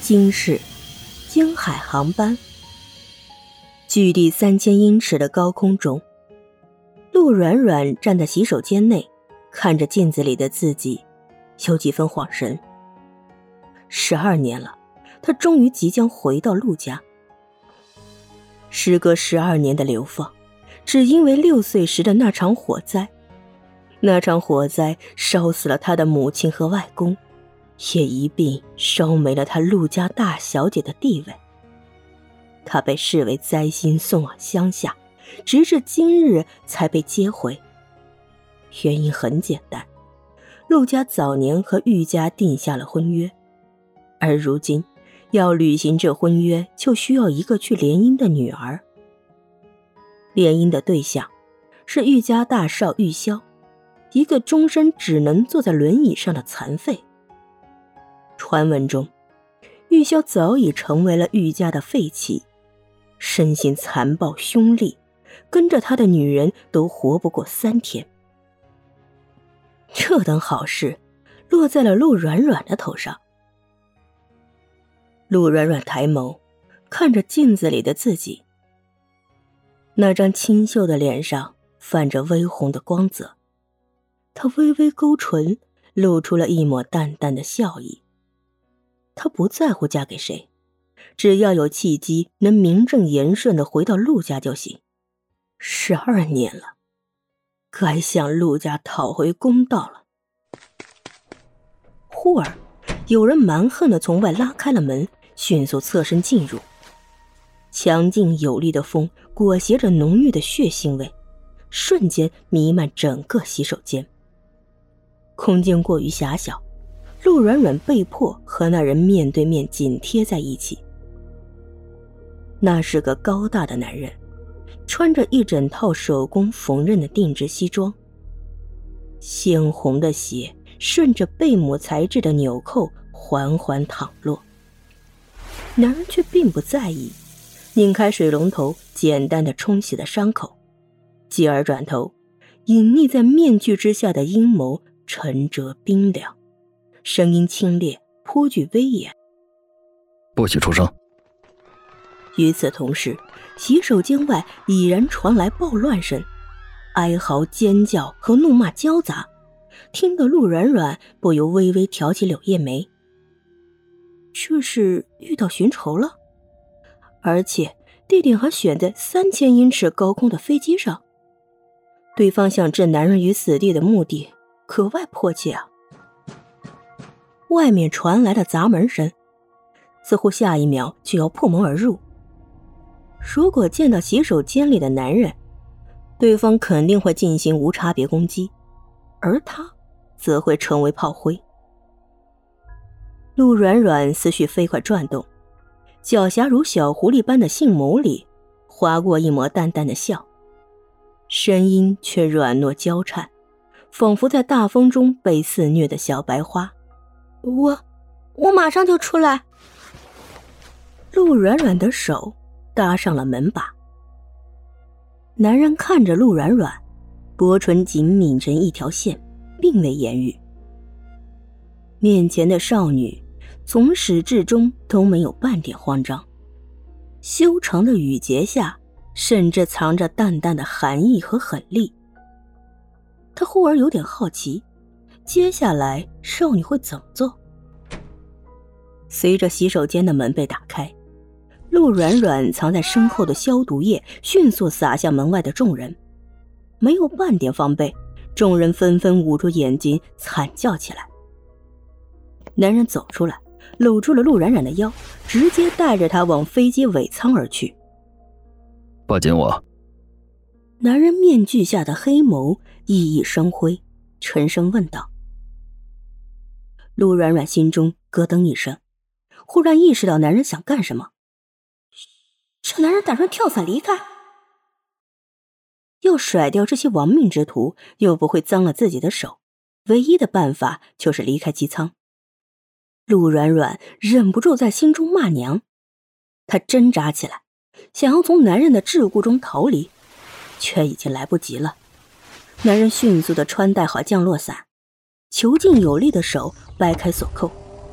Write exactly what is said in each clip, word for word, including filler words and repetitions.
京市京海航班。距地三千英尺的高空中，陆软软站在洗手间内，看着镜子里的自己，有几分恍神。十二年了，他终于即将回到陆家。时隔十二年的流放，只因为六岁时的那场火灾。那场火灾烧死了他的母亲和外公，也一并烧没了他陆家大小姐的地位。他被视为灾星送往乡下，直至今日才被接回。原因很简单，陆家早年和玉家定下了婚约，而如今要履行这婚约，就需要一个去联姻的女儿。联姻的对象是玉家大少玉箫，一个终身只能坐在轮椅上的残废。传闻中，玉箫早已成为了玉家的废弃，生性残暴凶戾，跟着他的女人都活不过三天。这等好事落在了陆软软的头上。陆软软抬眸，看着镜子里的自己，那张清秀的脸上泛着微红的光泽，她微微勾唇，露出了一抹淡淡的笑意。她不在乎嫁给谁，只要有契机能名正言顺地回到陆家就行。十二年了，该向陆家讨回公道了。忽而有人蛮横地从外拉开了门，迅速侧身进入。强劲有力的风裹挟着浓郁的血腥味，瞬间弥漫整个洗手间。空间过于狭小，陆软软被迫和那人面对面紧贴在一起。那是个高大的男人，穿着一整套手工缝纫的定制西装，鲜红的血顺着贝母材质的纽扣缓缓淌落。男人却并不在意，拧开水龙头简单的冲洗了伤口，继而转头，隐匿在面具之下的阴谋沉着冰凉，声音清冽，颇具威严。 不许出声。 与此同时，洗手间外已然传来暴乱声，哀嚎、尖叫和怒骂交杂，听得陆软软不由微微挑起柳叶眉。这是遇到寻仇了？而且地点还选在三千英尺高空的飞机上，对方想置男人于死地的目的格外迫切啊！外面传来了砸门声，似乎下一秒就要破门而入。如果见到洗手间里的男人，对方肯定会进行无差别攻击，而他则会成为炮灰。陆软软思绪飞快转动，狡黠如小狐狸般的杏眸里划过一抹淡淡的笑，声音却软糯娇颤，仿佛在大风中被肆虐的小白花。我我马上就出来。陆软软的手搭上了门把。男人看着陆软软，薄唇紧抿成一条线，并未言语。面前的少女从始至终都没有半点慌张，修长的羽结下甚至藏着淡淡的寒意和狠戾。他忽而有点好奇，接下来少女会怎么做？随着洗手间的门被打开，陆软软藏在身后的消毒液迅速洒向门外的众人，没有半点防备，众人纷纷捂住眼睛惨叫起来。男人走出来，搂住了陆软软的腰，直接带着她往飞机尾舱而去。 抱紧我。 男人面具下的黑眸熠熠生辉，沉声问道。陆软软心中咯噔一声，忽然意识到男人想干什么。这男人打算跳伞离开，要甩掉这些亡命之徒，又不会脏了自己的手，唯一的办法就是离开机舱。陆软软忍不住在心中骂娘，她挣扎起来，想要从男人的桎梏中逃离，却已经来不及了。男人迅速地穿戴好降落伞，遒劲有力的手掰开锁扣，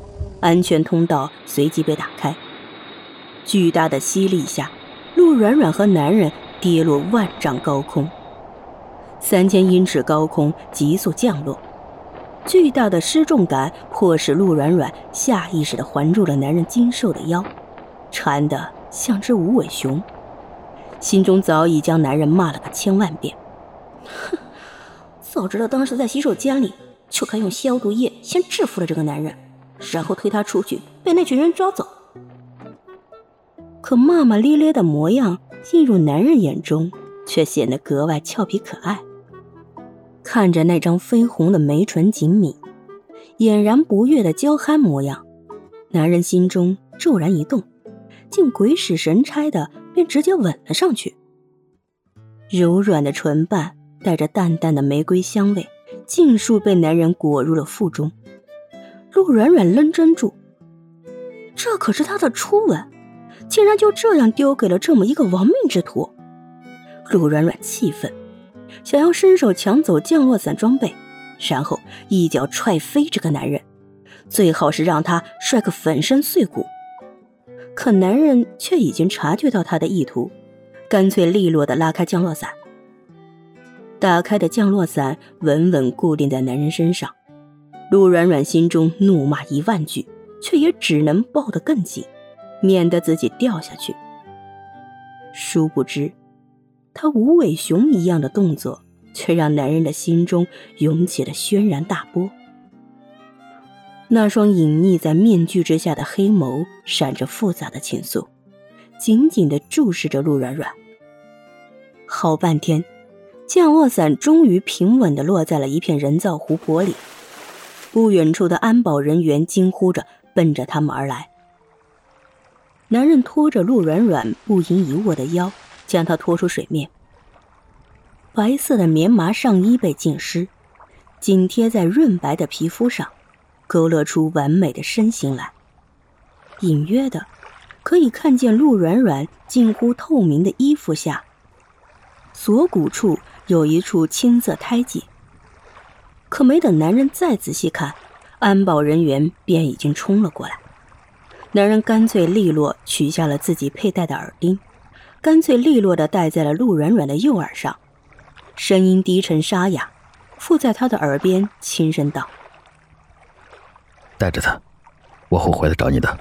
安全通道随即被打开。巨大的吸力下，陆软软和男人跌落万丈高空。三千英尺高空急速降落，巨大的失重感迫使陆软软下意识地环住了男人精瘦的腰，缠得像只无尾熊，心中早已将男人骂了个千万遍。哼，早知道当时在洗手间里就该用消毒液先制服了这个男人，然后推他出去被那群人抓走。可骂骂咧咧的模样映入男人眼中，却显得格外俏皮可爱。看着那张绯红的眉唇紧抿，俨然不悦的娇憨模样，男人心中骤然一动，竟鬼使神差的便直接吻了上去。柔软的唇瓣带着淡淡的玫瑰香味，尽数被男人裹入了腹中。陆软软愣怔住，这可是他的初吻，竟然就这样丢给了这么一个亡命之徒。陆软软气愤，想要伸手抢走降落伞装备，然后一脚踹飞这个男人，最好是让他摔个粉身碎骨。可男人却已经察觉到他的意图，干脆利落地拉开降落伞。打开的降落伞稳稳固定在男人身上，陆软软心中怒骂一万句，却也只能抱得更紧，免得自己掉下去。殊不知他无尾熊一样的动作，却让男人的心中涌起了轩然大波。那双隐匿在面具之下的黑眸闪着复杂的情愫，紧紧地注视着陆软软。好半天，降落伞终于平稳地落在了一片人造湖泊里。不远处的安保人员惊呼着奔着他们而来。男人拖着陆软软不盈一握的腰，将她拖出水面。白色的棉麻上衣被浸湿，紧贴在润白的皮肤上，勾勒出完美的身形来。隐约的可以看见陆软软近乎透明的衣服下，锁骨处有一处青色胎记。可没等男人再仔细看，安保人员便已经冲了过来。男人干脆利落取下了自己佩戴的耳钉，干脆利落地戴在了陆软软的右耳上，声音低沉沙哑，附在他的耳边轻声道： 带着他，我会回来找你的。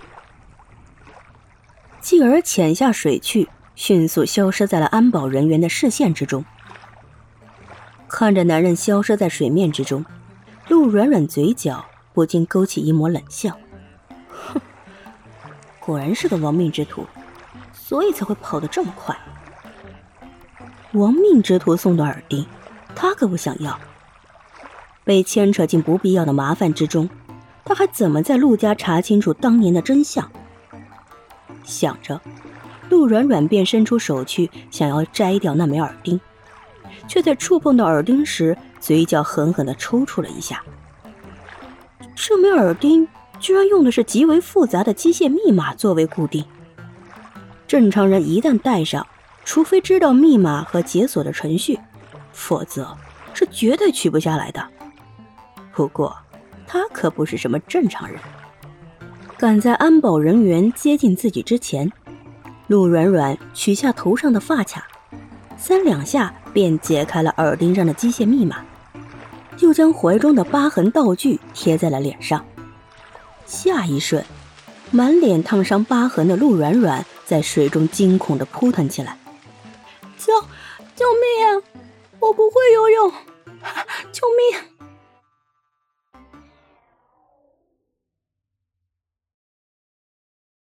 继而潜下水去，迅速消失在了安保人员的视线之中。看着男人消失在水面之中，陆软软嘴角不禁勾起一抹冷笑。哼，果然是个亡命之徒，所以才会跑得这么快。亡命之徒送的耳钉，他可不想要。被牵扯进不必要的麻烦之中，他还怎么在陆家查清楚当年的真相？想着，陆软软便伸出手去想要摘掉那枚耳钉，却在触碰到耳钉时，嘴角狠狠地抽搐了一下。这枚耳钉居然用的是极为复杂的机械密码作为固定，正常人一旦戴上，除非知道密码和解锁的程序，否则是绝对取不下来的。不过他可不是什么正常人，赶在安保人员接近自己之前，陆软软取下头上的发卡，三两下便解开了耳钉上的机械密码，又将怀中的疤痕道具贴在了脸上。下一瞬，满脸烫伤疤痕的陆软软在水中惊恐地扑腾起来：救救命啊！我不会游泳，救命！